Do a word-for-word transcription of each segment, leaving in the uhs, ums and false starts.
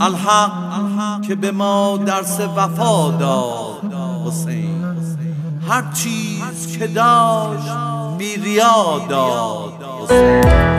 الحق که به ما درس وفا داد حسین، هر چیز که داشت بی ریا داد حسین.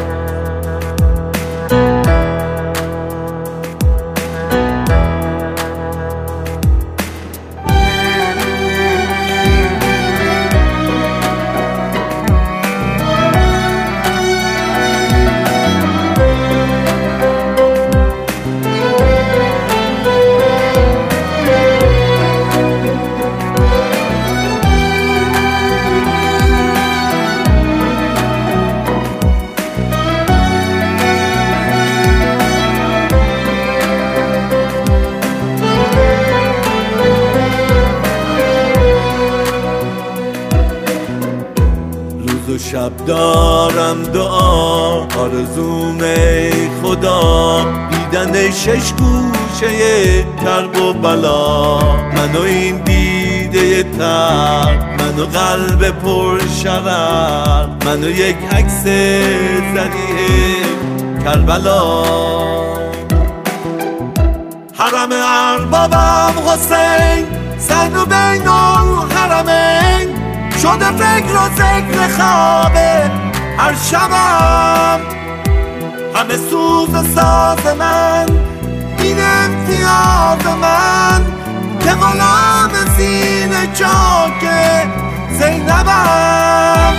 روز و شب دارم دعا، آرزوم ای خدا دیدن شش گوشه کرب و بلا. منو این دیده تر، منو قلب پر شرر، منو یک عکس ذریع کربلا. حرم اربابم حسین، زن و بین الحرمین، شده فکر و ذکر خوابه هر شبم. همه سوز و ساز من، این امتیاز من، که غلام سینه چاک زینبم.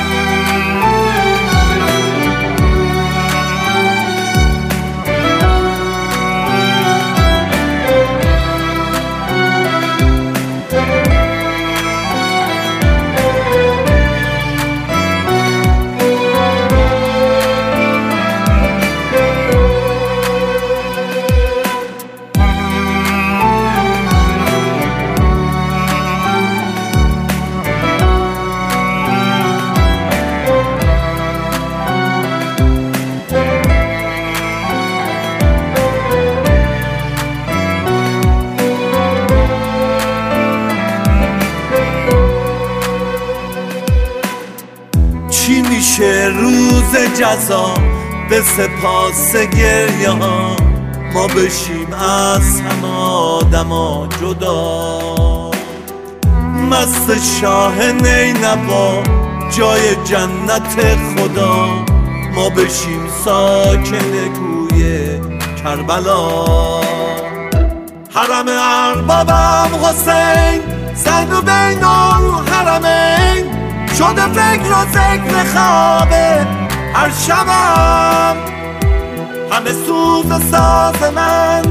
چی میشه روز جزا به سپاس گریه ها، ما بشیم از همه آدما جدا. مست شاه نینوا جای جنت خدا، ما بشیم ساکن کوی کربلا. حرم اربابم حسین، زن و بین الحرمین، شده فکر و ذکر خوابه هر شبم. همه سوز و ساز من،